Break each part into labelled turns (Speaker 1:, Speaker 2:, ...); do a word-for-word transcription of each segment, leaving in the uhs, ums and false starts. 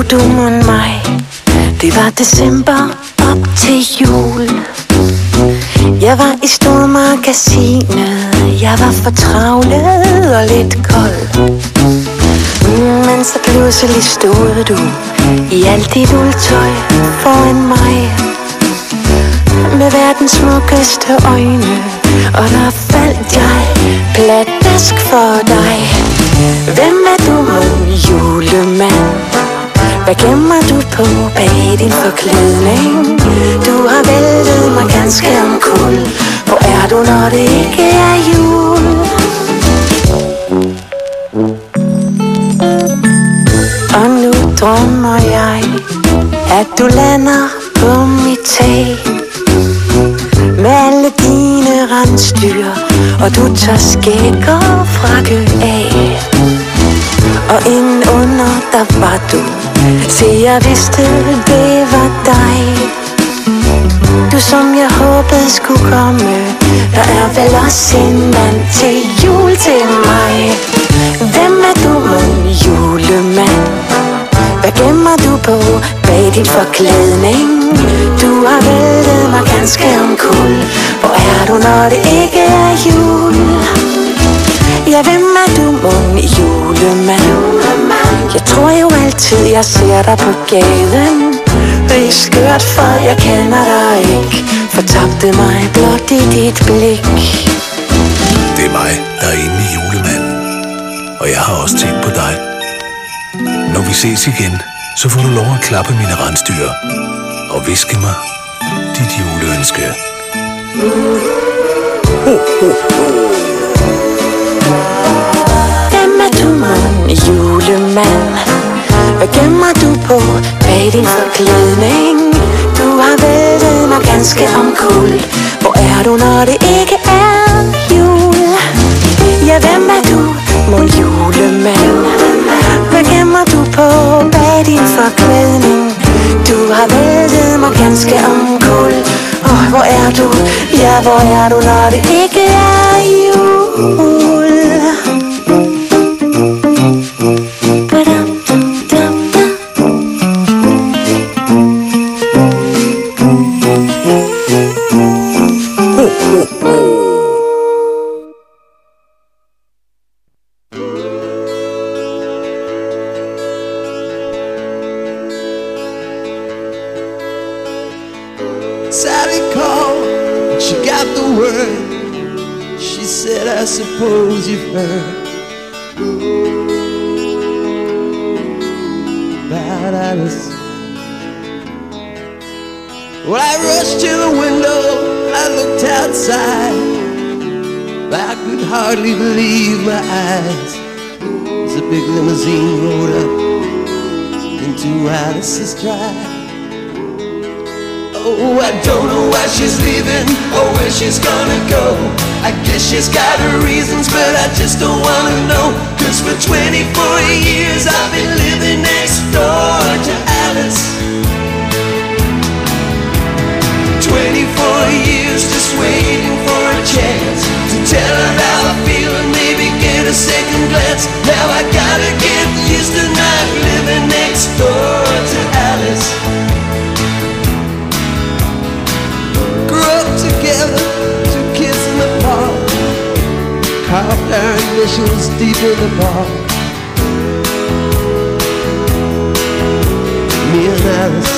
Speaker 1: du mon mig? Det var december op til jul. Jeg var i stormagasinet. Jeg var for travlet og lidt kold. Men så pludselig stod du i alt dit uldtøj foran mig, med verdens smukkeste øjne, og der faldt jeg pladask for dig. Hvem er du, mon julemand? Hvad gemmer du på bag din forklædning? Du har væltet mig ganske omkuld. Hvor er du, når det ikke er jul? Og nu drømmer jeg, at du lander på mit tag, med alle dine rensdyr, og du tager skæg og frakke af. Og inden under, der var du. Se, jeg vidste, det var dig. Du, som jeg håbede skulle komme. Der er vel også en mand til jul til mig. Hvem er du, mon julemand? Hvad gemmer du på bag din forklædning? Du har væltet mig ganske omkuld. Hvor er du, når det ikke er jul? Ja, hvem er du, mon julemand? Jeg tror jo altid, jeg ser dig på gaden. Det er skørt, for jeg kender dig ikke. Fortabte mig blot i dit blik.
Speaker 2: Det er mig, der er inde i julemanden. Og jeg har også tænkt på dig. Når vi ses igen, så får du lov at klappe mine rensdyr og hviske mig dit juleønske.
Speaker 1: Ho, ho, ho. Hvem er du, mon julemand? Hvad gemmer du på bag din forklædning? Du har væltet mig ganske omkuld. Hvor er du, når det ikke er jul? Ja, hvem er du, mon julemand? Hvad gemmer du på bag din forklædning? Du har væltet mig ganske omkuld. Åh, hvor er du? Ja, hvor er du, når det ikke er jul?
Speaker 3: Sally called, she got the word. She said, I suppose you've heard about Alice. Well, I rushed to the window, I looked outside, but I could hardly believe my eyes as a big limousine rolled up into Alice's drive. Oh, I don't know why she's leaving or where she's gonna go. I guess she's got her reasons, but I just don't wanna know. Cause for twenty-four years I've been living next door to Alice. Twenty-four years just waiting for a chance to tell her how I feel and maybe get a second glance. Now I gotta get used to not living next door to Alice. Together, two kids in the park, carved our initials deep in the bark. Me and Alice.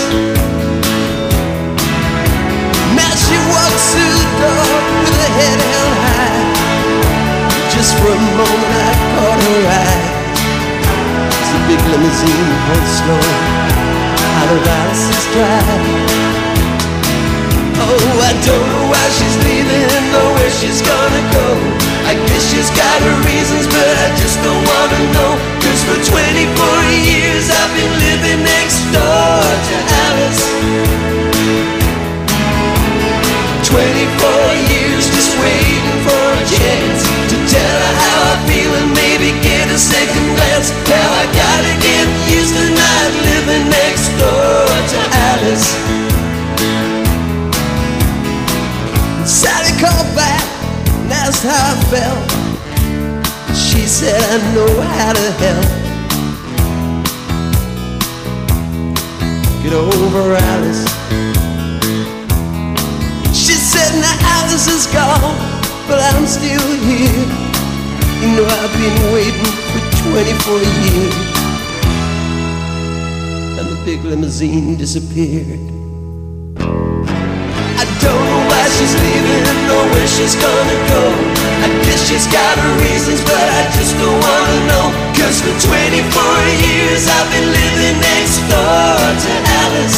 Speaker 3: Now she walks through the door with her head held high. Just for a moment I caught her eye as the big limousine pulled slow out of Alice's drive. Oh, I don't know why she's leaving or where she's gonna go. I guess she's got her reasons, but I just don't wanna know. Cause for twenty-four years I've been living next door to Alice. Twenty-four years just waiting for a chance to tell her how I feel and maybe get a second glance. Now I gotta get used to not living next door to Alice. Sally called back and asked how I felt. She said, I know how to help. get over Alice. She said, now Alice is gone, but I'm still here. You know I've been waiting for twenty-four years. And the big limousine disappeared. I don't know why she's leaving or where she's gonna go. I guess she's got her reasons, but I just don't wanna know. Cause for twenty-four years I've been living next door to Alice.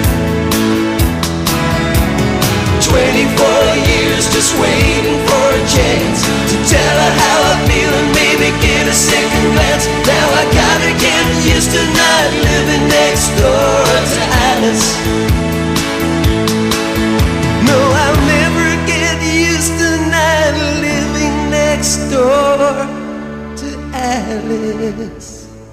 Speaker 3: Twenty-four years just waiting for a chance to tell her how I feel and maybe get a second glance. Now I gotta get used to not living next door to Alice. No, I'll never get used to not living next door to Alice.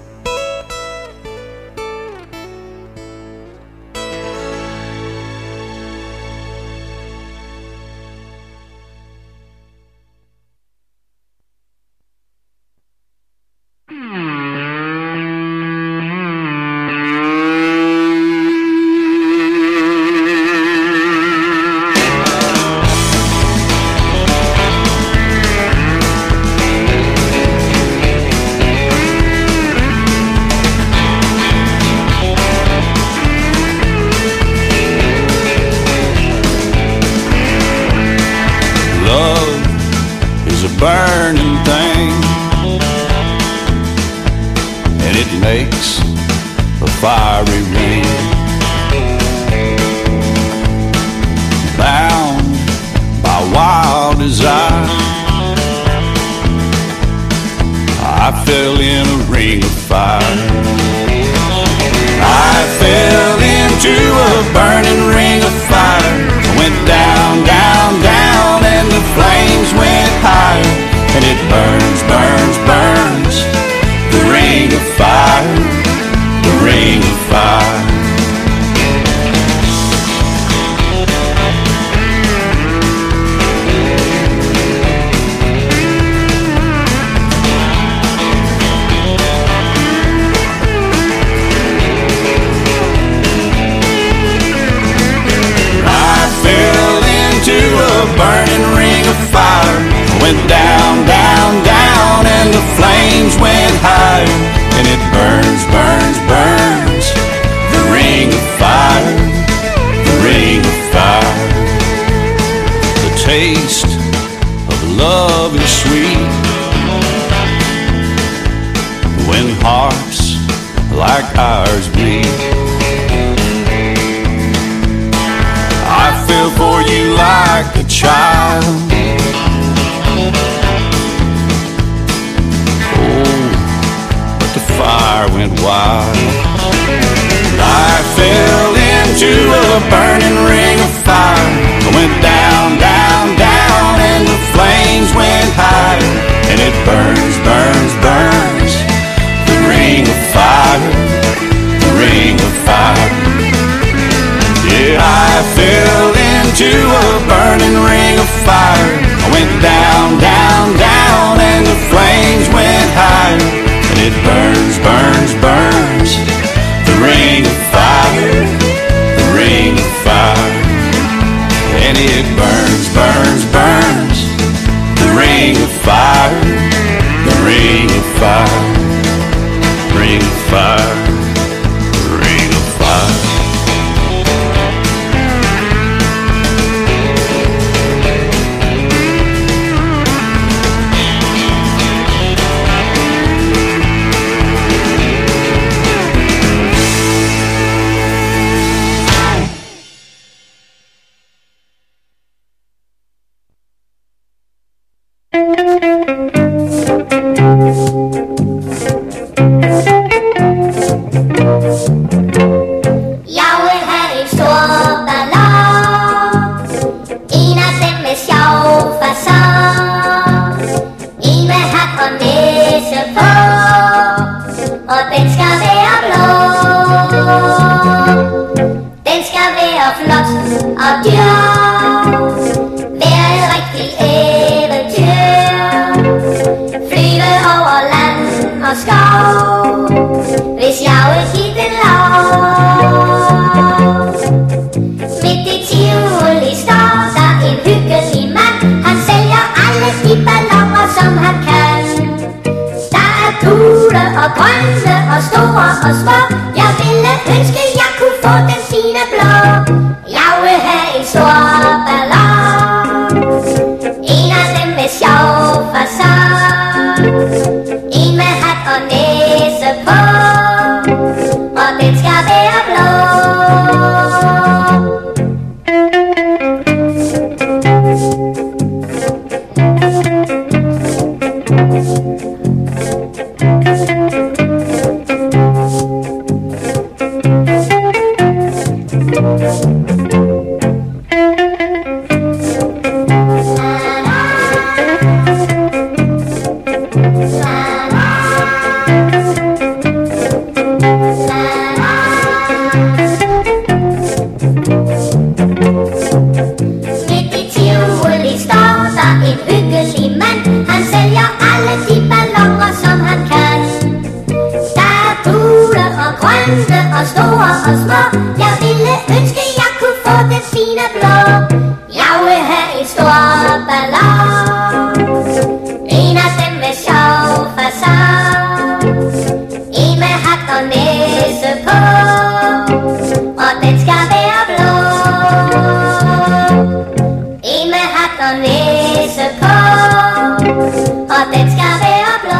Speaker 4: Burning thing, and it makes a fiery ring. Bound by wild desire, I fell in a ring of fire. I fell into a burning ring of fire. I went down, down, down, and the flames went higher. And it burns, burns, burns, the ring of fire, the ring of fire. I fell into a burning ring of fire. Went down, down, down, and the flames went higher. And it burns, burns, burns, the ring of fire, the ring of fire. The taste of love is sweet when hearts like ours beat. I fell for you like a child. Fire went wild. I fell into a burning ring of fire. I went down, down, down, and the flames went higher. And it burns, burns, burns, the ring of fire, the ring of fire. Yeah, I fell into a burning ring of fire. I went down, down, down, and the flames went higher. And it burns, burns, burns, the ring of fire, the ring of fire. And it burns, burns, burns, the ring of fire, the ring of fire, ring of fire, ring of fire.
Speaker 5: Hvis jeg vil give den lov. og store og små. Jeg ville ønske, jeg kunne få den fine blå. Jeg vil have en stor ballon, en af dem med sjov facon, en med hat og næse på, og den skal være blå. Og store og små. Jeg ville ønske, jeg kunne få den fine blå. Jeg vil have en stor ballon, en af dem med sjov facon, en med hat og næse på, og den skal være blå. En med hat og næse på, og den skal være blå.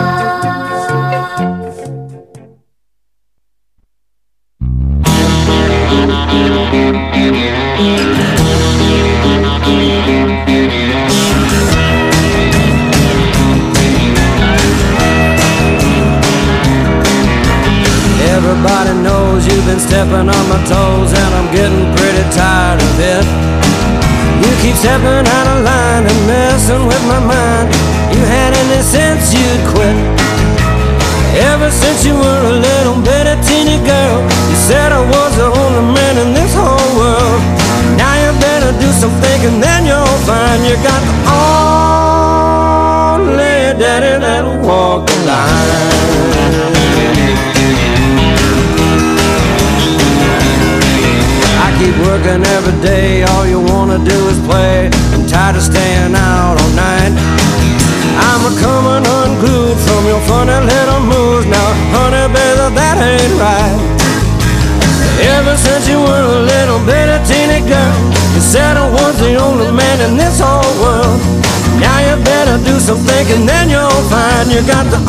Speaker 3: Everybody knows you've been stepping on my toes, and I'm getting pretty tired of it. You keep stepping out of line and messing with my mind. You had any sense you'd quit. Ever since you were a little bitty teeny girl, you said I was the only man in this whole world. Now you better do some thinking, then you'll find you got the only daddy that'll walk the line. I keep working every day, all you wanna do is play. I'm tired of staying out all night. I'm a coming unglued from your funny little moves. Now, honey, baby, that ain't right. Ever since you were a little bitty teeny girl, you said I was the only man in this whole world. Now you better do some thinking, then you'll find you got the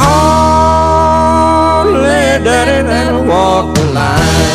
Speaker 3: only daddy that'll walk the line.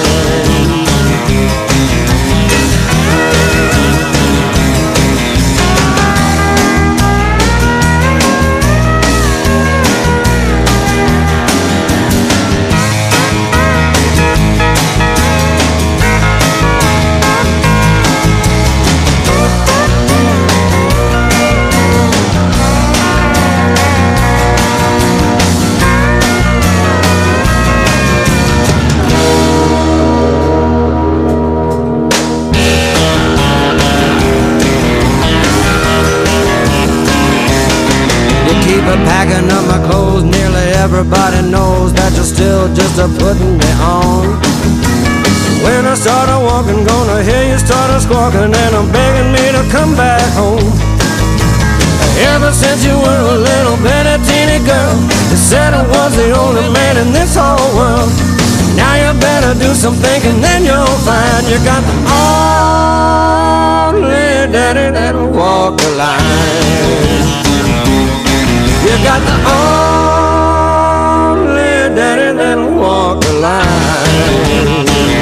Speaker 3: Packing up my clothes, nearly everybody knows that you're still just a putting me on. When I started walking, gonna hear you started squawking, and I'm begging me to come back home. Ever since you were a little bitty teeny girl, you said I was the only man in this whole world. Now you better do some thinking, then you'll find you got the only daddy that'll walk the line. You got the only daddy that'll walk the line.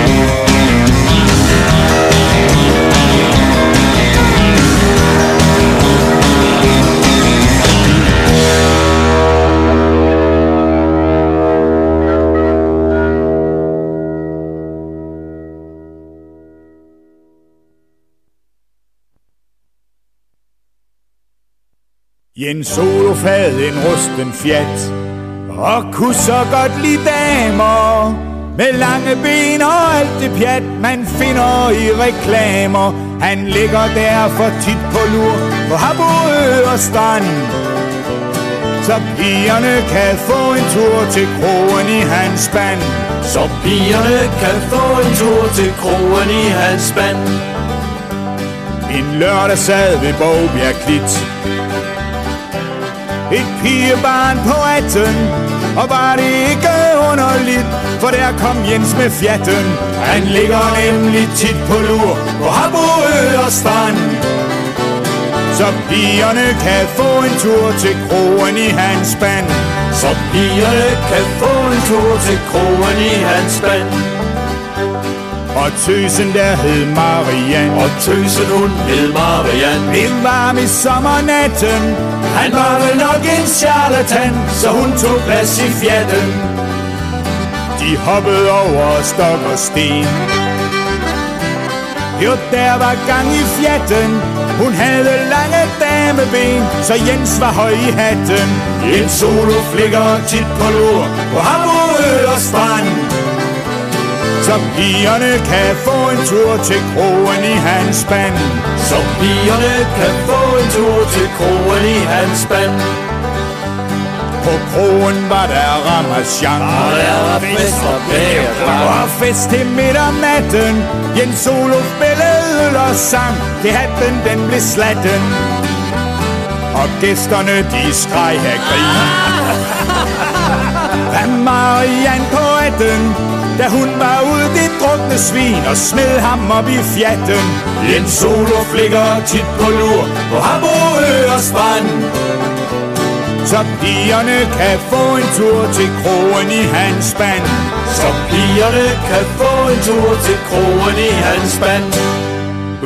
Speaker 6: Jens Olof havde en rusten Fiat og kunne så godt lide damer med lange ben og alt det pjat, man finder i reklamer. Han ligger derfor tit på lur på Habbo og Strand, så pigerne kan få en tur til kroen i hans spand.
Speaker 7: Så pigerne kan få en tur til kroen i hans spand.
Speaker 6: En lørdag sad ved Bovbjerg Klit et pigebarn på atten Og var det ikke underligt, for der kom Jens med fjatten. Han ligger nemlig tit på lur på Hamburg og Strand. Så pigerne kan få en tur til kroen i hans spand.
Speaker 7: Så pigerne kan få en tur til kroen i hans spand.
Speaker 6: Og tøsen der hed Marianne.
Speaker 7: Og tøsen hun hed Marianne.
Speaker 6: Det var i sommernatten.
Speaker 7: Han var vel nok en charlatan, så hun tog plads i fjatten.
Speaker 6: De hoppede over stok og sten. Jo, der var gang i fjatten. Hun havde lange dameben, så Jens var høj i hatten.
Speaker 7: En solo flikker tit på lur på Hamburg og Strand.
Speaker 6: Så pigerne kan få en tur til kroen i hans spand.
Speaker 7: Så pigerne kan få en tur til kroen i hans spand.
Speaker 6: På kroen var der ramachan.
Speaker 7: Og der var fest og bæredreng.
Speaker 6: Og fest til midt om natten. Jens Solo spillede og sang, til hatten den blev slatten. Og gæsterne de skreg af grin. Hvad Marianne på atten, da hun var ude det drukne svin og smed ham op i fjatten.
Speaker 7: Jens Solo flikker tit på lur på Hamburg og Strand.
Speaker 6: Så pigerne kan få en tur til kroen i hans spand.
Speaker 7: Så pigerne kan få en tur til kroen i hans spand. uh.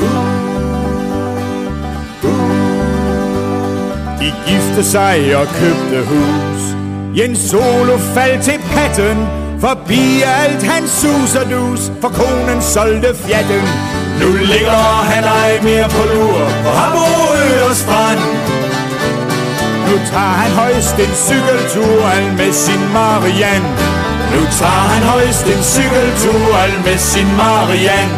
Speaker 7: Uh.
Speaker 6: De gifte sig og købte hus. Jens Solo faldt til patten. Forbi alt hans sus og dus, for konen solgte fjatten.
Speaker 7: Nu ligger han ej mere på lur på Hamburg og Strand.
Speaker 6: Nu tager han højst en cykeltur al med sin Marianne.
Speaker 7: Nu tager han højst en cykeltur al med sin Marianne.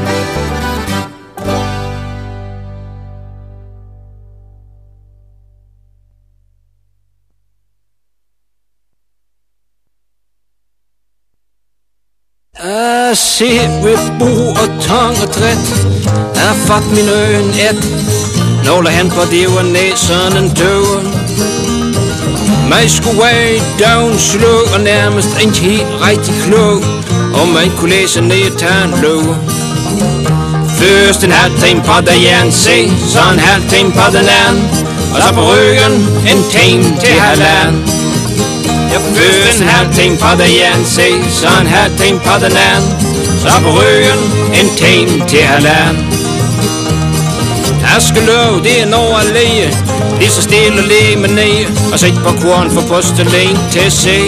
Speaker 8: Jeg ser ved bo og tong og dræt. Jeg har fået min øjen et. Nåler han på det var næsen en døren. Mig skulle være down slå og nærmest ikke helt rigtig klog. Og man kunne læse ned og tage en lov. Først en halv time på der jern se, så en halv time på den anden. Og så på ryggen en time til halvanden. Jeg først en halv time på der jern se, så en halv time på den anden. Så på ryggen en time til halvanden. Jeg skal love, det er noget at læge. Lige så stille og læge med ned. Og sæt på korn for postelen til at se.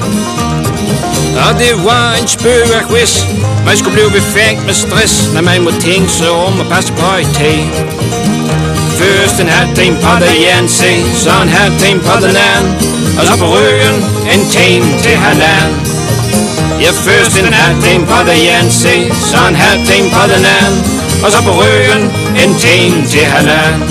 Speaker 8: Og det var en spøg, hvis man skulle blive befængt med stress, når man må tænke sig om at passe på et tag. Først en halv time på der jern se, så en halv time på den anden. Og så på ryggen en time til halvanden. Ja, først en halv time på der jern se, så en halv time på den anden. Og så på ryggen en time til halvanden.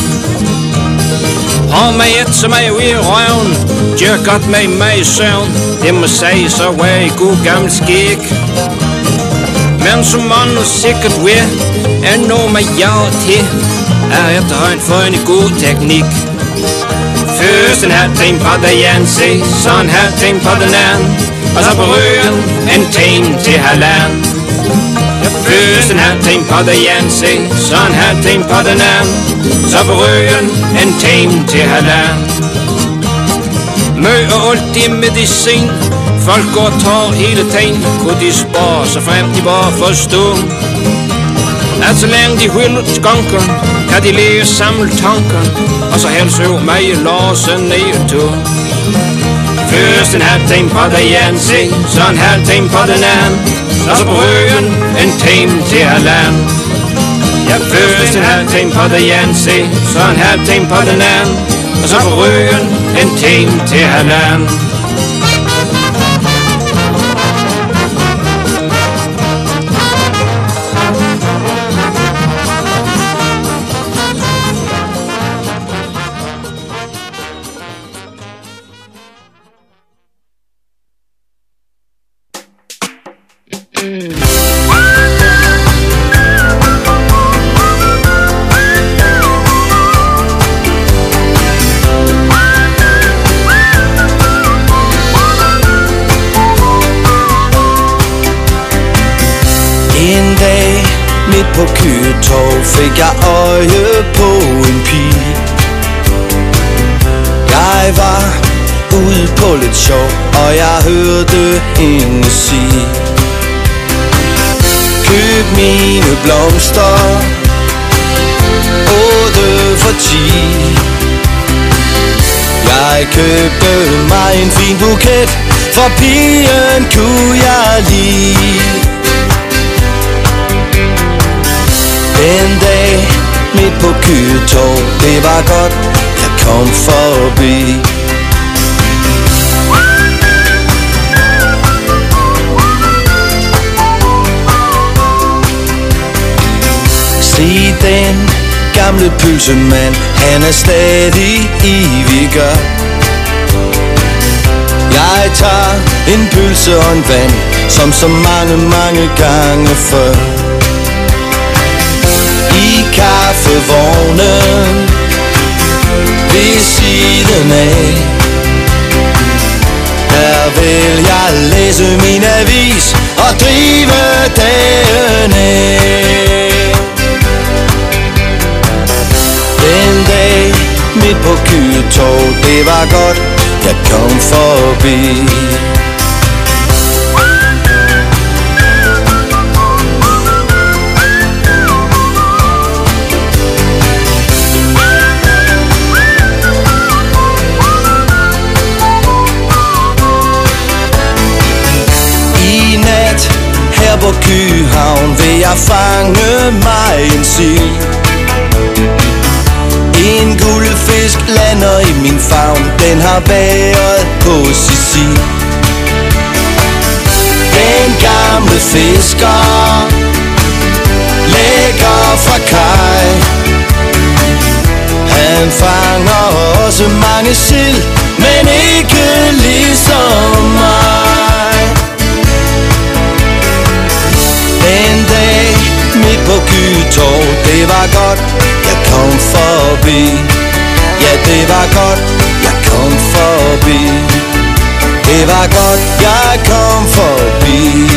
Speaker 8: Og med et som er ude i røven, gør godt med mig i søvn. Det må sige så var i god gammel skik. Men som man nu sikkert ved, er noget med jer til, er efterhånden for en god teknik. Først en halv time på der jern se, så en halv time på den anden. Og så på ryggen en time til halvanden. Først en halv time på der jern se, så en halv time på den anden. Så på ryggen en time til halvanden. Mø og alt det medicin, folk går og tager hele tiden. Kunne de spare så frem de bare forstå, at så længe de hylder skonker, kan de leve samle tanker. Og så helst øver mig og låse ned og tog. Først en halv time på der jern se, så en halv time på den anden. Og så på ryggen en time til halvanden. Ja, først en halv time på der jern se, så en halv time på den anden. Og så på ryggen en time til halvanden.
Speaker 9: Køge Torv fik jeg øje på en pige. Jeg var ude på lidt sjov, og jeg hørte hende sige: køb mine blomster, otte for ti. Jeg købte mig en fin buket, for pigen kunne jeg lide. Den dag midt på Køge Torv, det var godt, jeg kom forbi. Se den gamle pølsemand, han er stadig evig gør. Jeg tager en pølse og en vand, som så mange, mange gange før. I kaffevognen ved siden af, der vil jeg læse min avis og drive dagen af. Den dag midt på Køge Torv, det var godt, jeg kom forbi. I nat her på Køge Havn vil jeg fange mig en sild. En guldfisk lander i min favn, den har bæret på Sicil. Den gamle fisker lægger fra kaj. Han fanger også mange sild, men ikke ligesom mig. Den dag midt på Køge Torv, det var godt, jeg kom forbi. Ja, det var godt, jeg kom forbi. Det var godt, jeg kom forbi.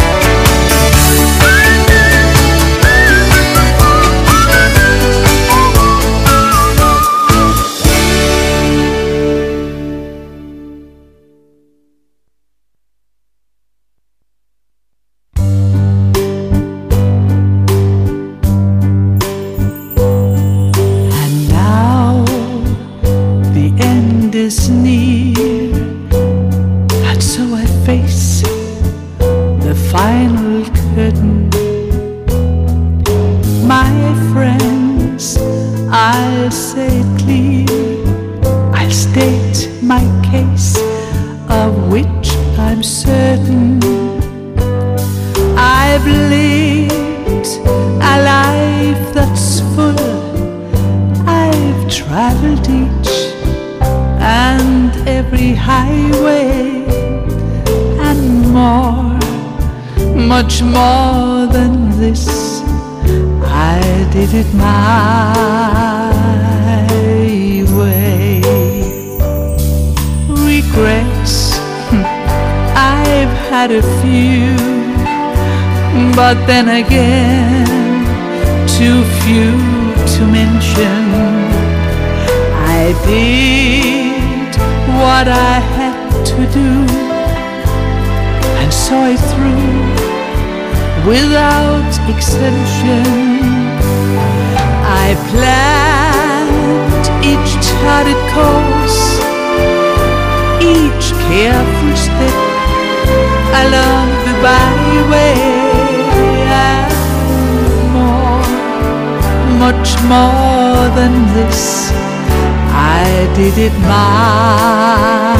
Speaker 10: Much more than this, I did it my way. Regrets, I've had a few, but then again, too few to mention. I did what I had to do and saw it through without exemption. I planned each charted course, each careful step along the byway, and more, much more than this, I did it my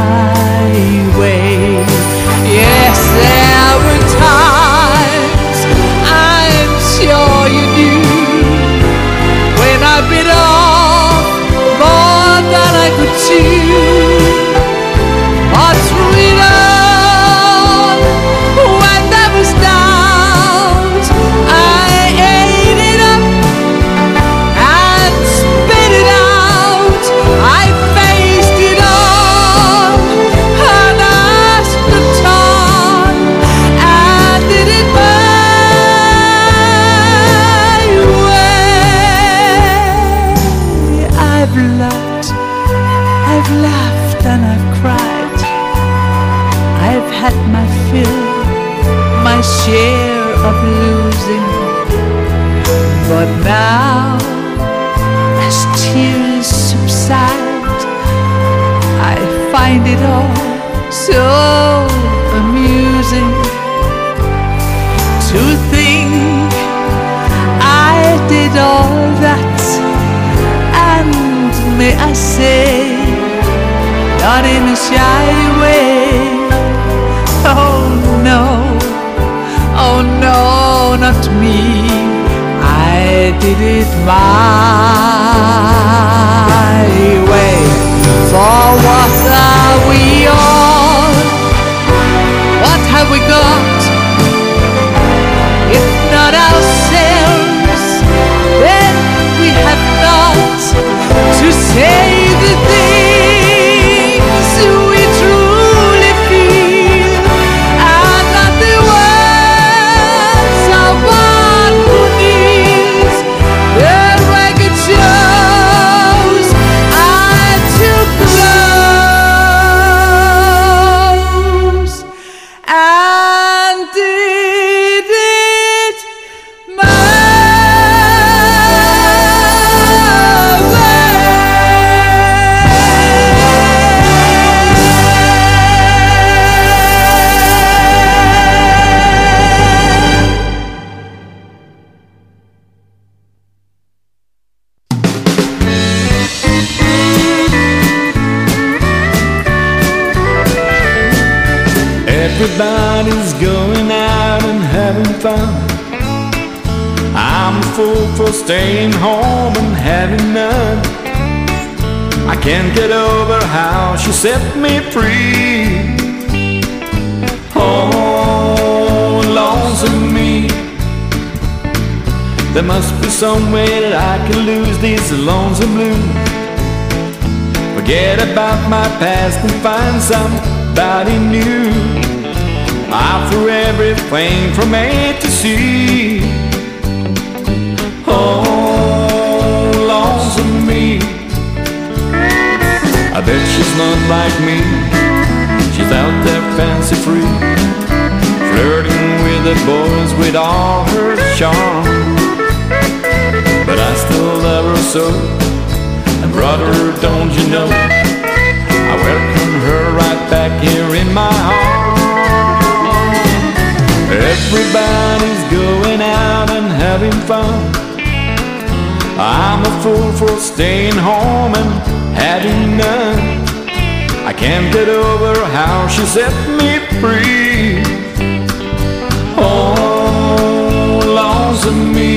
Speaker 10: way. Yes, there were times, I'm sure you knew, when I bit off more than I could chew. But through it all, when there was doubt, I ate it up and spit it out. I faced it all, and I I've had my fill, my share of losing, but now as tears subside, I find it all so amusing to think I did all that, and may I say, not in a shy way. Oh no, oh no, not me, I did it my way. For what are we all? What have we got? If not ourselves, then we have not to say the things we truly feel, and not the words of one who kneels. The record shows I took blows and did it my
Speaker 7: Everybody's going out and having fun. I'm a fool for staying home and having none. I can't get over how she set me free. Oh, lonesome me. There must be some way that I can lose these lonesome blues. Forget about my past and find somebody new. I threw everything from A to Z. Oh, lonesome me. I bet she's not like me. She's out there fancy free, flirting with the boys with all her charm. But I still love her so, and brother, don't you know, I welcome her right back here in my arms. Everybody's going out and having fun. I'm a fool for staying home and having none. I can't get over how she set me free. Oh, lonesome me.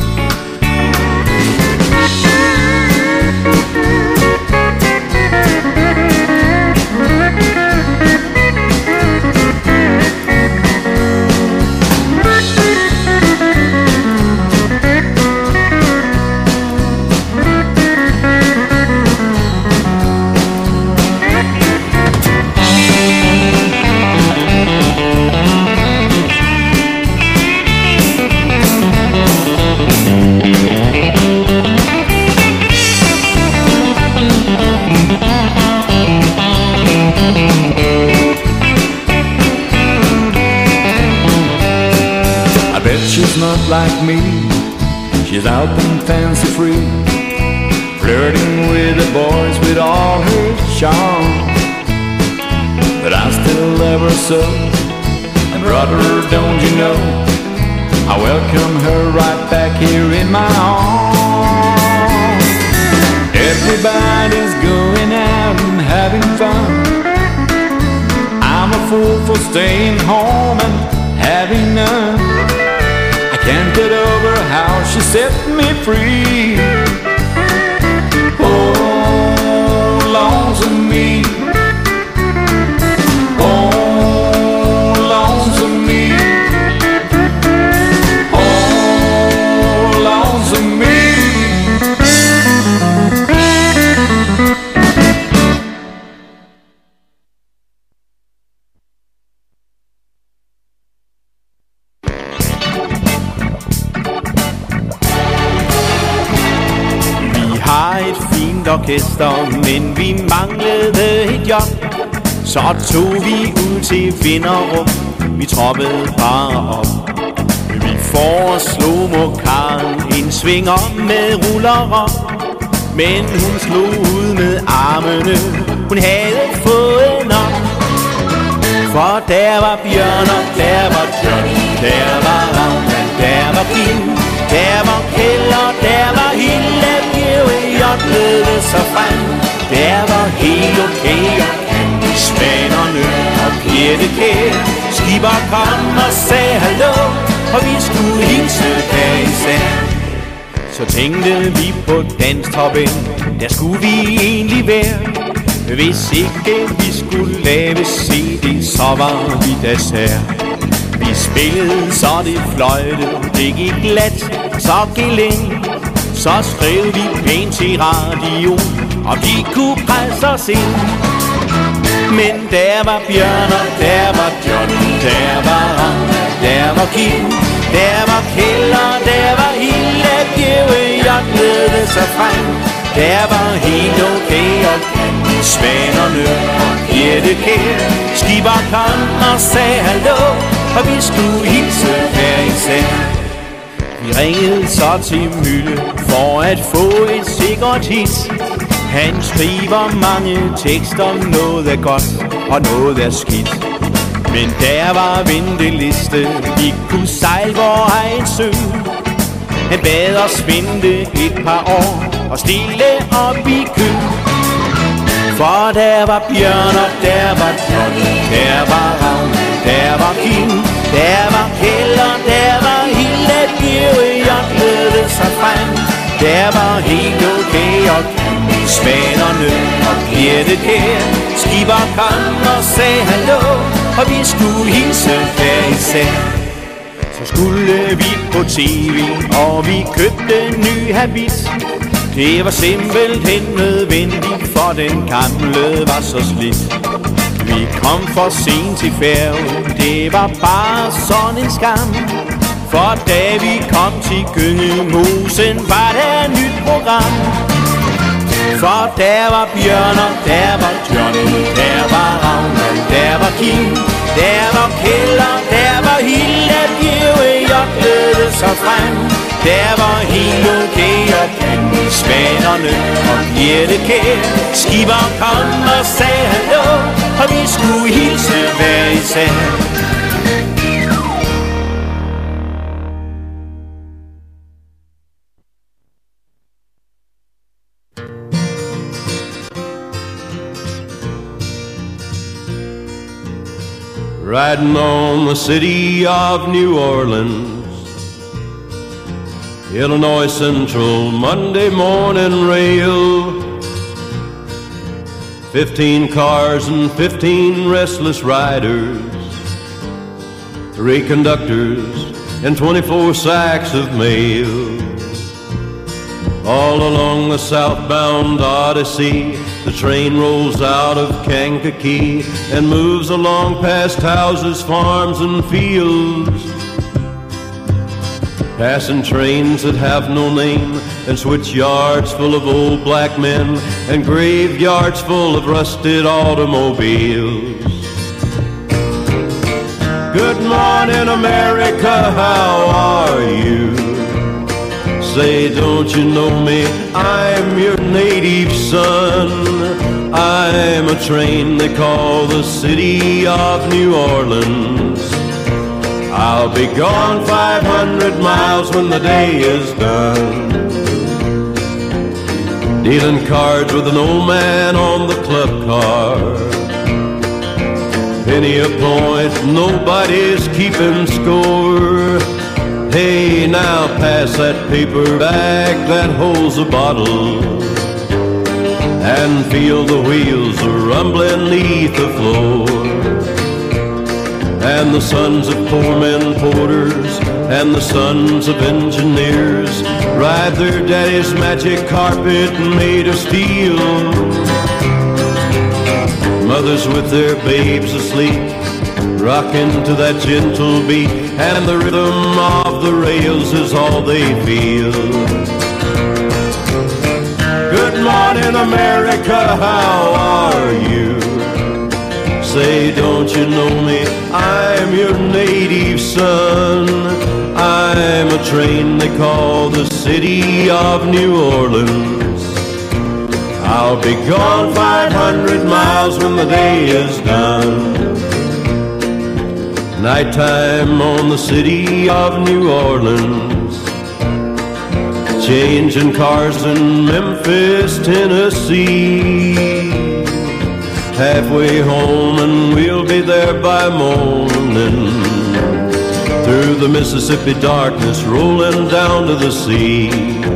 Speaker 7: She's not like me. She's out and fancy free, flirting with the boys with all her charm. But I still love her so, and brother, don't you know, I welcome her right back here in my arms. Everybody's going out and having fun. I'm a fool for staying home and having none. Can't get over how she set me free. Oh, lonesome me. Oh, lonesome me. Oh, lonesome me.
Speaker 11: Orkester, men vi manglede et job, Så tog vi ud til Vinderup, vi troppede bare op. Vi foreslog Mokaren en svinger med ruller op. Men hun slog ud med armene, hun havde fået nok. For der var Bjørn og der var Johnny, der var Ravn, der var Kim, der var Kjeld og der var Hille, Bjørn, jodlede sig frem. Der var helt okay og Candy, Spanerne og Pjette Kjær. Skipper kom og sagde hallo, og vi skulle hilse hver især. Så tænkte vi på danstoppen, der skulle vi egentlig være. Hvis ikke vi skulle lave C D, så var vi da sær. Vi spillede, så det fløjte, det gik glat, så geleng. Så skrev vi pænt til radio, og de kunne presse os ind. Men der var Bjørn og der var Johnny, der var Ravn, der var Kim, der var Kjeld og der var Hille, Bjørn, jodlede sig frem. Der var helt okay og Candy, Spanerne og Pjette Kjær. Skipper kom og sagde hallo, og vi skulle hilse hver især. Vi ringede så til Mølle for at få et sikkert hit. Han skriver mange tekster, noget er godt og noget er skidt. Men der var venteliste, vi kunne sejle vor egen sø. Han bad os vente et par år og stille op i kø. For der var Bjørn og der var Johnny, der var Ravn, der var Kim, der var Kjeld og der var Hille, Bjørn, jodlede sig frem. Der var helt okay og Candy, Spanerne og Pjette Kjær. Skipper kom og sagde hallo, og vi skulle hilse hver især. Så skulle vi på T V, og vi købte ny habit. Det var simpelthen nødvendigt, for den gamle var så slidt. Vi kom for sent til færgen, det var bare sådan en skam. For da vi kom til Gyngemosen, var der et nyt program. For der var Bjørn og der var Johnny, der var Ravn, der var Kim, der var Kjeld og der var Hille, Bjørn, jodlede sig frem. Der var helt okay og Candy, Spanerne og Pjette Kjær. Skipper kom og sagde hallo, og vi skulle hilse hver især.
Speaker 12: Riding on the city of New Orleans, Illinois Central Monday morning rail. Fifteen cars and fifteen restless riders, three conductors and twenty-four sacks of mail. All along the southbound Odyssey, the train rolls out of Kankakee and moves along past houses, farms and fields, passing trains that have no name, and switch yards full of old black men, and graveyards full of rusted automobiles. Good morning, America, how are you? Say, don't you know me? I'm your native son. I'm a train they call the city of New Orleans. I'll be gone five hundred miles when the day is done, dealing cards with an old man on the club car. Penny a point, nobody's keeping score. Hey, now pass that paper bag that holds a bottle, and feel the wheels rumbling neath the floor. And the sons of poor men porters and the sons of engineers ride their daddy's magic carpet made of steel. Mothers with their babes asleep, rocking to that gentle beat, and the rhythm of the rails is all they feel. Good morning, America, how are you? Say, don't you know me? I'm your native son. I'm a train they call the city of New Orleans. I'll be gone five hundred miles when the day is done. Nighttime on the city of New Orleans. Changing cars in Memphis, Tennessee. Halfway home and we'll be there by morning. Through the Mississippi darkness rolling down to the sea.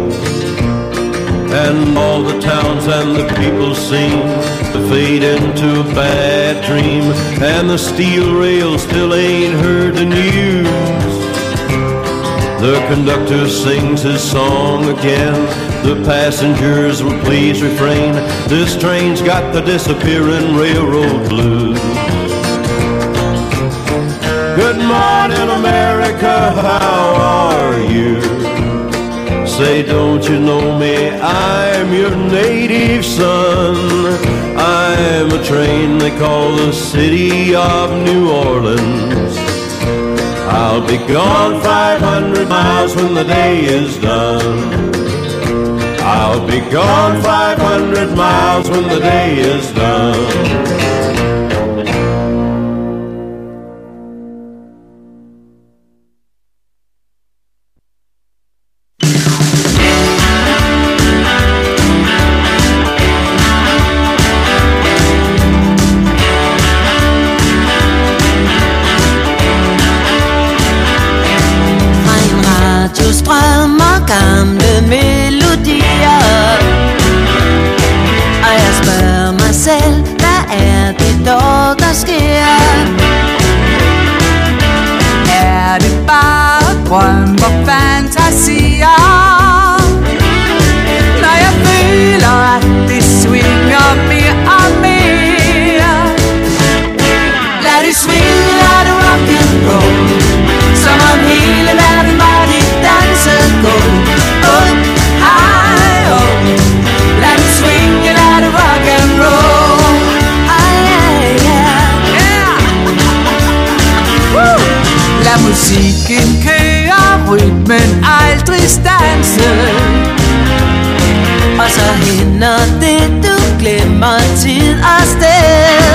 Speaker 12: And all the towns and the people seem to fade into a bad dream. And the steel rails still ain't heard the news. The conductor sings his song again. The passengers will please refrain. This train's got the disappearing railroad blues. Good morning, America, how are you? Say, don't you know me? I'm your native son. I'm a train they call the city of New Orleans. I'll be gone five hundred miles when the day is done. I'll be gone five hundred miles when the day is done.
Speaker 1: Gamle melodier. Og jeg spørger mig selv, hvad er det dog, der sker?
Speaker 10: Er det bare drøm og fantasier? Når jeg føler, at det svinger mere og mere. Lad det swinge, lad det rock and roll, som om hele verden var dit dansegulv. Up, high, oh. Lad det swinge, lad det rock and roll. Ah, yeah, yeah, yeah. Woo. Lad musikken køre, rytmen aldrig stanse.
Speaker 1: Og så hænder det, du glemmer tid og sted.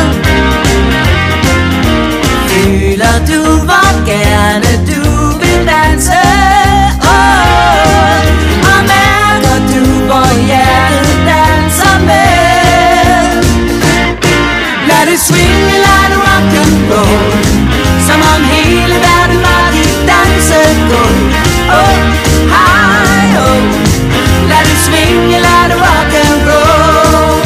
Speaker 1: Føler du, hvor gerne du vil danse, oh. Og mærker du, hvor hjertet danser med. Lad det swinge, lad det rock and roll, som om hele verden var dit dansegulv. Oh, high, oh. Lad det swinge, lad det rock and roll.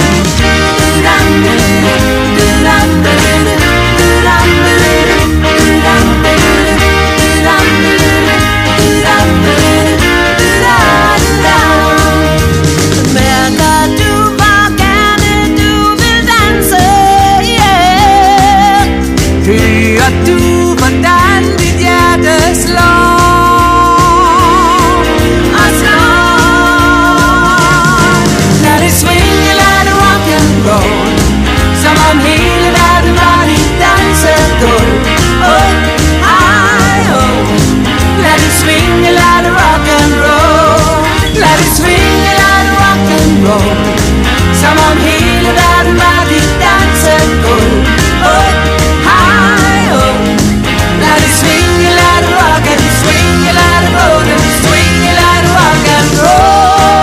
Speaker 1: Mærker du, hvor gerne du vil danse, yeah.
Speaker 10: Hører du, hvordan dit hjerte slår og slår?
Speaker 1: Lad det swinge, lad det rock and roll, som om hele verden var dit dansegulv. Oh, high, oh. Lad det swinge, lad det rock and roll. Lad det swinge, lad det rock and roll, som om hele verden var dit dansegulv. Oh, high, oh. Lad det swinge, lad det rock and swinge, lad det roll, lad det swinge, lad det rock and roll.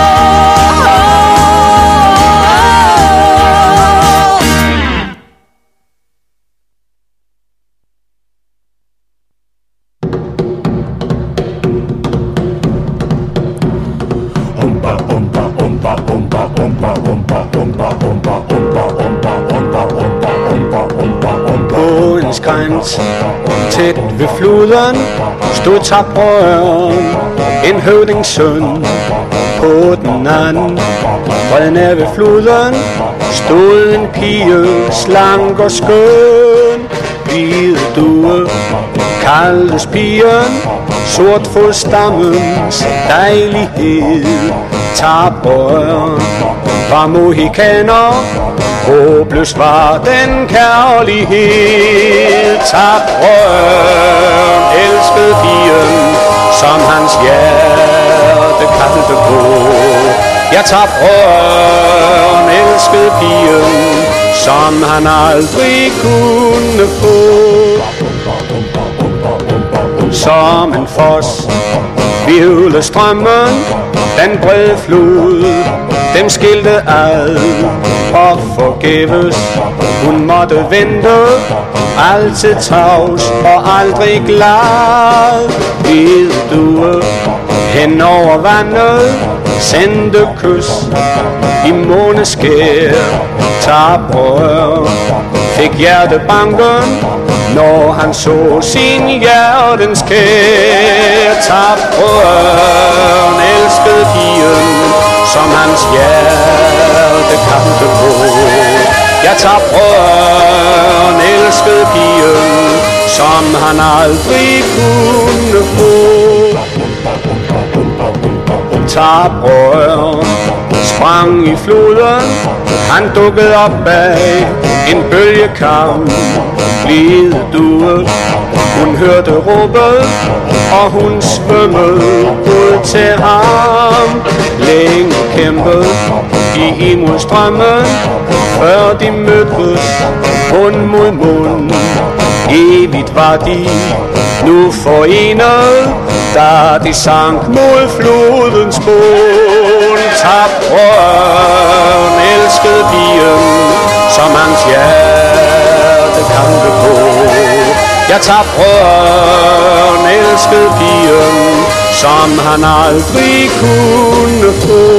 Speaker 13: På en skrænt tæt ved floden stod taprøren, en høvdingssøn. På den anden bred nær ved floden stod en pige, slank og skøn. Hvide due kaldes pigen, sortfodstammens dejlighed. Taprøren var mohikaner, Håbløs var den kærlighed. Tabt røven, elskede pigen, som hans hjerte kaldte på. Jeg tabt røven, elskede pigen, som han aldrig kunne få. Som en fos hvirvlede strømmen, den brede flod, dem skilte ad og forgæves. Hun måtte vente, altid tavs og aldrig glad. Hvide due hen over vandet, sendte kys i måneskær. Tabt røven fik hjertebanken, når han så sin hjertens kær. Tabt røven, elskede pigen, som hans hjerte kaldte på. Jeg tabt røven, elskede pigen, som han aldrig kunne få. Tabt røven sprang i floden, han dukkede op bag en bølgekam. Blide due, hun hørte råbet, og hun svømmede ud til ham. Længe kæmpede de imod strømmen, før de mødtes mund mod mund. Evigt var de nu forenet, da de sank mod flodens bund. Tabt røven, elskede pigen, som hans hjerte kaldte på. Jeg tabt røven, elskede pigen, som han aldrig kunne få.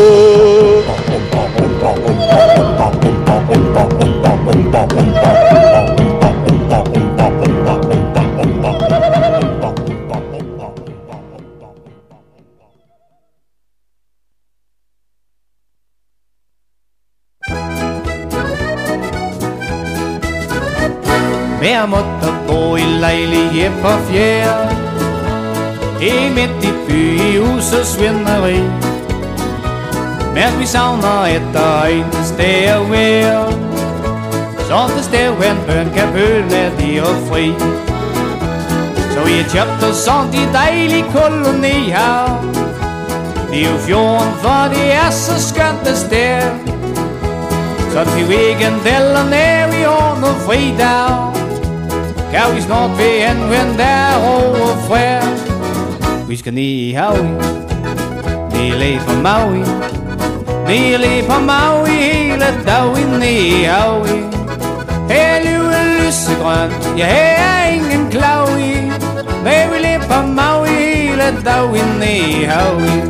Speaker 14: Hver måtte bo i lejlighed på fjerde, i midt i byhuset svinderi. Men vi savner etter en sted at være, så det sted hvor en bøn kan føle de og fri. Så jeg købte sådan de dejlige koloni her, det er jo fjorden, for det er så skønt et sted. Så til weekend eller nær i år og fridag, kan vi snart ved en vind der over fred. Vi skal ned i Haui, ned på Maui, ned på Maui hele dagen ned i Haui. Her livet lysegrønt, ja her er ingen klag i, men vi lever på Maui hele dagen ned i Haui.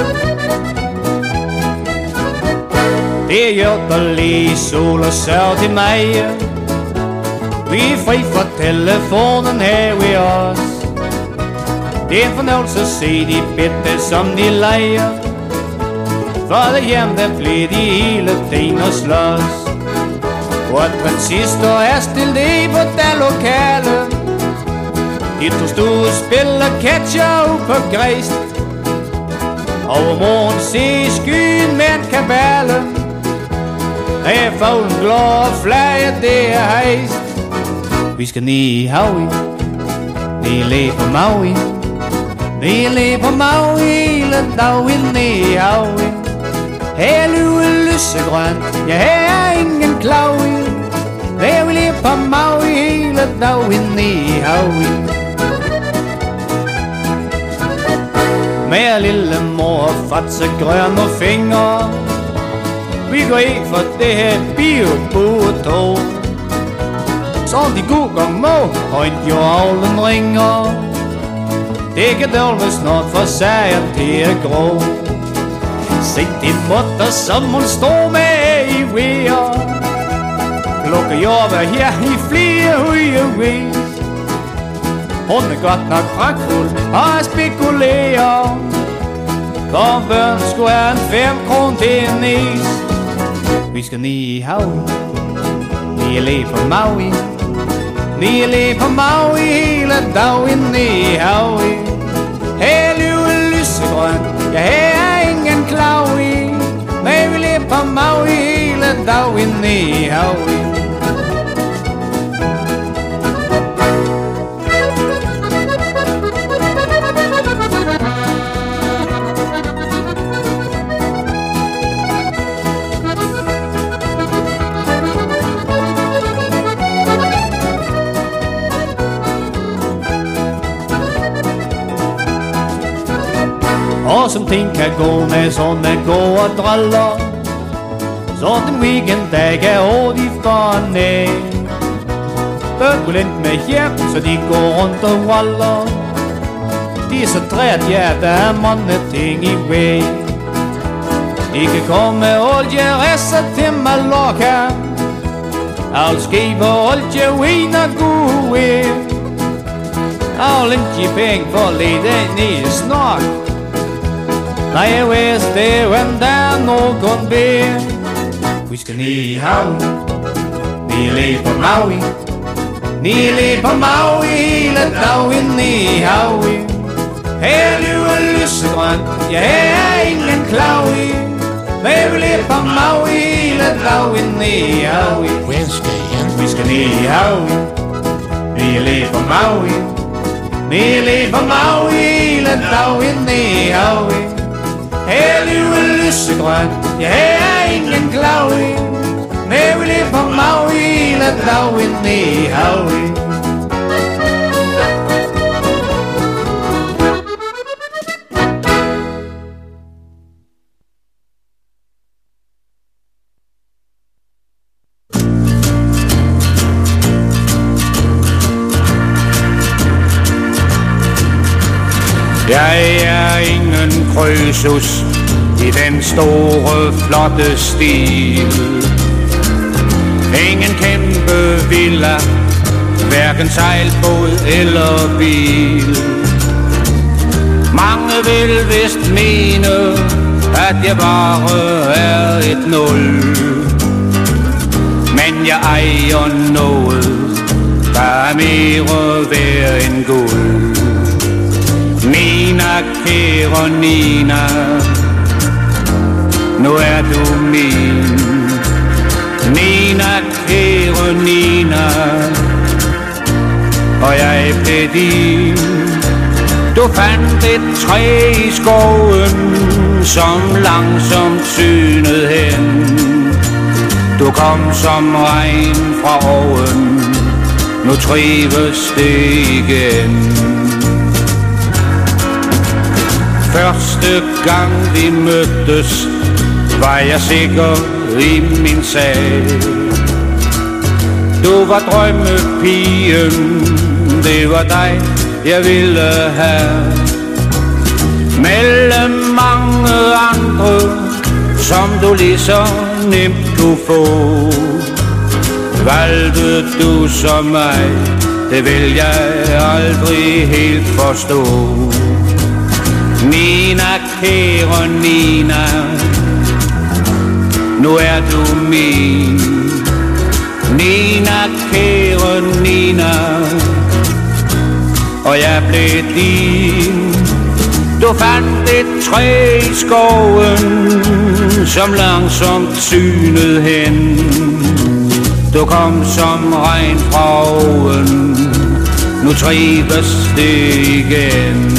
Speaker 14: Det er hjertelig sol og sør til mig, vi er fri fra telefonen her ved os. Det er en fornøjelse at se de bitte som de leger, for det hjem der bliver de hele tiden og slås. Og et transistor er stille på det lokale, de to store spiller catcher på græst. Over morgen se skyen med en kabale, her faglen glad og flage det er hejst. Vi skal ned i Haui, ned på Maui, ned på Maui hele dagen ned i Haui. Her lyver lysegrønt, ja her er ingen klag i, der vi lever på Maui hele dagen ned i Haui. Med lille mor og fatse grønne fingre, vi går ind for det her bio-bådtog. Som de gode gang må, højt jo avlen ringer. Det kan dølve snart for sagen til at grå. Se din mutter, som hun står med i vejer, plukker jordbær her i flere høje vis. Hun er godt nok pragtfuld og spekulerer, for børn skulle have en fem kron til en is. Vi skal ned i Haui, ned på Maui, ned på Maui hele dagen ned i Haui. Her lyver lysegrønt, ja her er ingen klag i, men vi lever på Maui hele dag inde i havet. Og som ting kan gå med sånne gå og draller, sådan en weekenddag er hurtigt for ned. Turbulent med hjert, så de går rundt og waller. De er så træt, ja, der er mange ting i vej. De kan komme oljerester til Mallorca, alt skibe olje, vin og gode. Alt ikke penge for lidt ind i snak. Nej, jeg vidste det, when der er nogen bed. Vi skal ned i havn, nede på Maui, nede på Maui, hele dagen i havet. Her lyver lysegrønt, ja, her er ingen klav i. Men vi lever på Maui, hele dagen i havet. Vi skal ned i havn, nede på Maui, nede på Maui, hele dagen i havet. Her lyver lysegrønt, ja, her er ingen klav i. Men vi lever på Maui, hele dagen i havet.
Speaker 13: Jeg er ingen krøsus i den store, flotte stil. Ingen kæmpe villa, hverken sejlbåd eller bil. Mange vil vist mene, at jeg bare er et nul. Men jeg ejer noget, der er mere værd end guld. Nina, kære Nina, nu er du min. Nina, kære Nina, og jeg blev din. Du fandt et træ i skoven, som langsomt synede hen. Du kom som regn fra oven, nu trives det igen. Første gang vi mødtes, var jeg sikker i min sag. Du var drømmepigen, det var dig, jeg ville have. Mellem mange andre, som du lige så nemt kunne få, valgte du som mig, det vil jeg aldrig helt forstå. Nina, kære Nina, nu er du min. Nina, kære Nina, og jeg blev din. Du fandt et træ i skoven, som langsomt synede hen. Du kom som regn fra oven, nu trives det igen.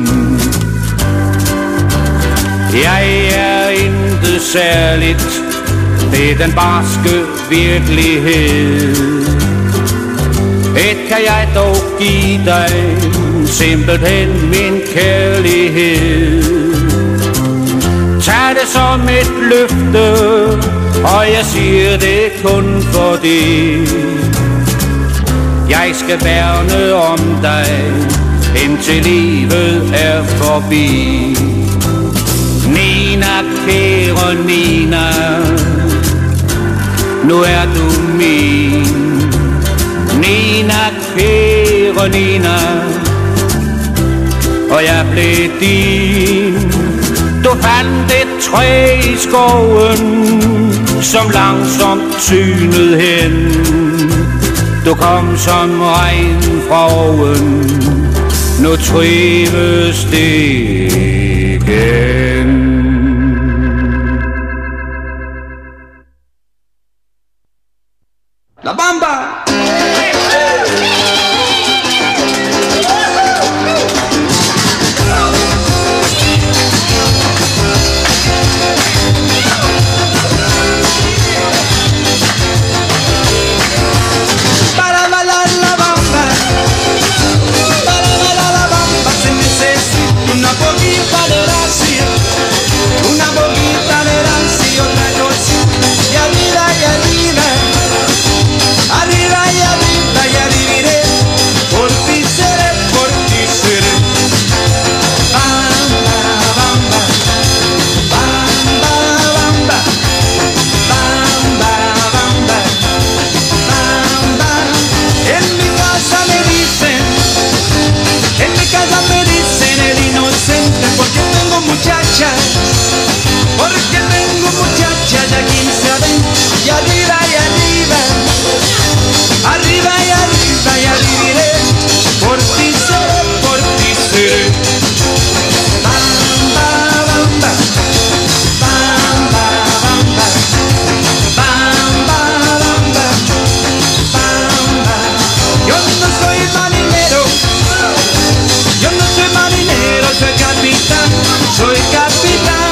Speaker 13: Jeg er intet særligt, det er den barske virkelighed. Et kan jeg dog give dig, simpelthen min kærlighed. Tag det som et løfte, og jeg siger det kun fordi jeg skal værne om dig, indtil livet er forbi. Nina, kære Nina, nu er du min. Nina, kære Nina, og jeg blev din. Du fandt et træ i skoven, som langsomt synede hen. Du kom som regn fra oven, nu trives det igen.
Speaker 3: muchacha, porque tengo muchacha ya quince veinte, y arriba y arriba, arriba y arriba y arriba, por ti seré, por ti seré. Bamba, bamba, bamba, bamba, bamba, bamba, bamba. Yo no soy marinero, yo no soy marinero, soy capitán, soy capitán.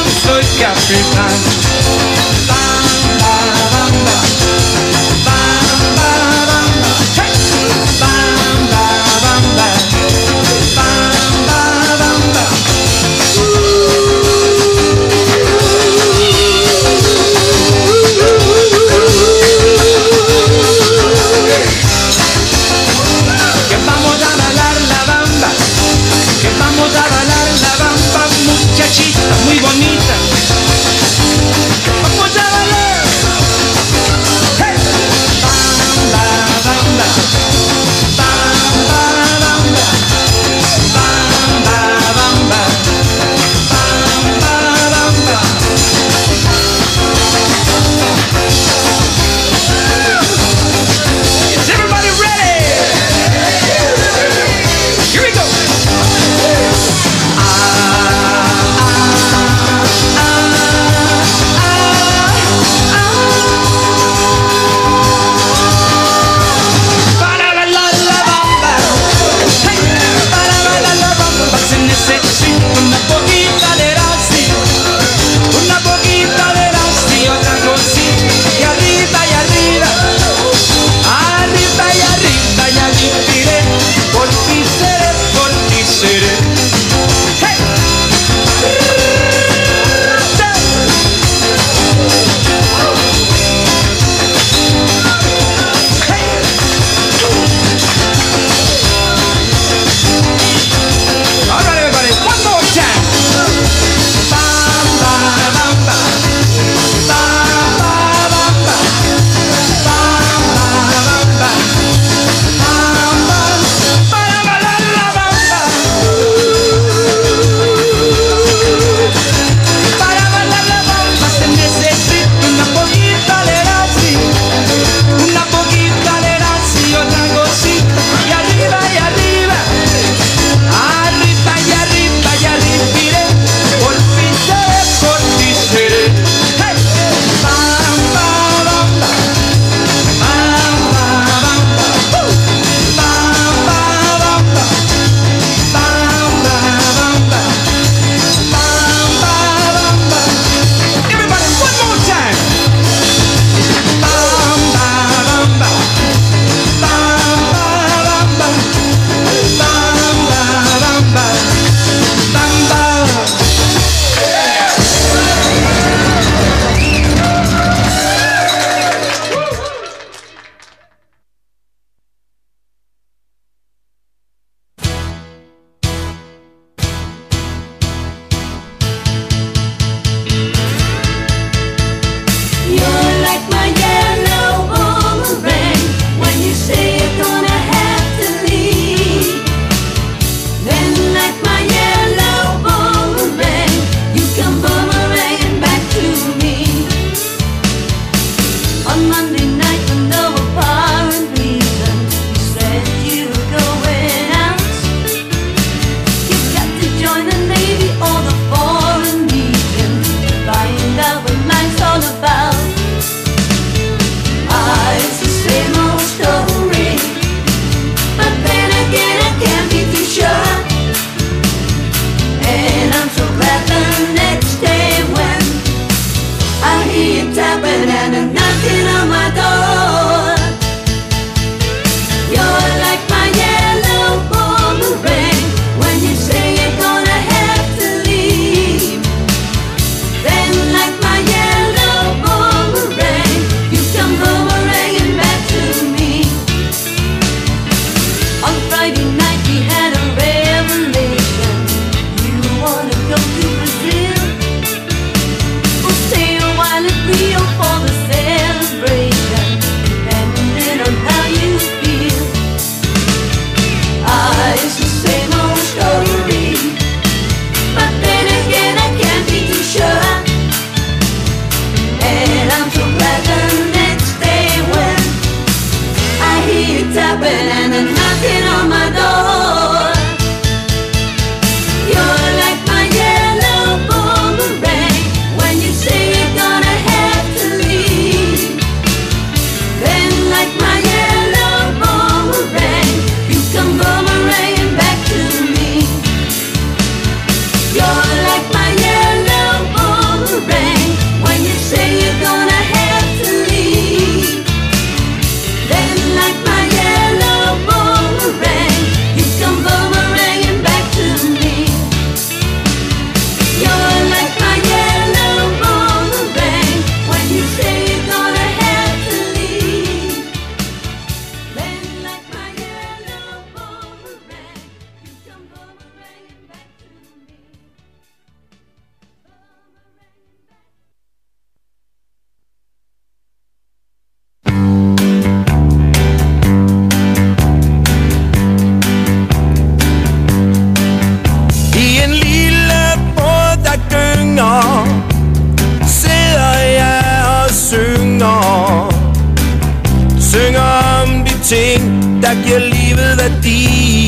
Speaker 9: der giver livet værdi.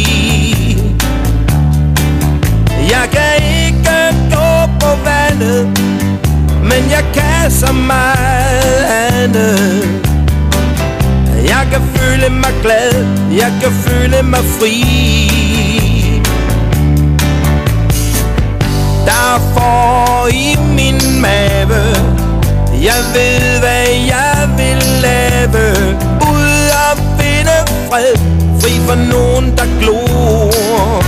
Speaker 9: Jeg kan ikke gå på vandet, men jeg kan så meget andet. Jeg kan føle mig glad, jeg kan føle mig fri. Der er for i min mave, jeg ved hvad jeg vil lave. Ud og finde fred, fri for nogen der glor.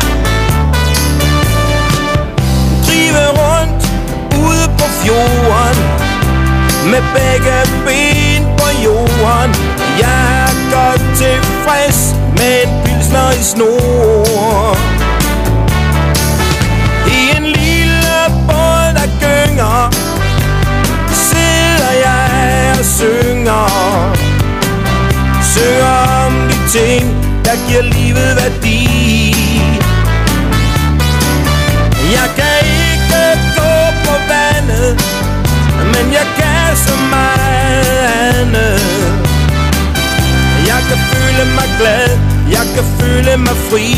Speaker 9: Drive rundt ude på fjorden, med begge ben på jorden. Jeg er godt tilfreds med en pilsner i snor. I en lille båd der gynger, sidder jeg og synger. Synger om de ting, der giver livet værdi. Jeg kan ikke gå på vandet, men jeg kan så meget andet. Jeg kan føle mig glad, jeg kan føle mig fri.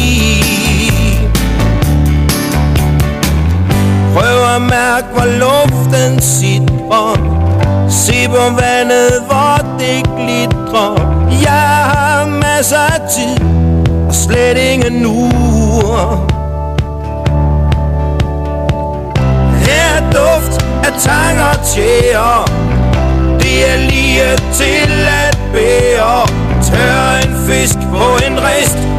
Speaker 9: Prøv at mærke, hvor luften sidder. Se på vandet, hvor det glitrer. Jeg har masser af tid, og slet ingen ur. Her er duft af tang og tjære. Det er lige til at bære. Tør en fisk på en rist,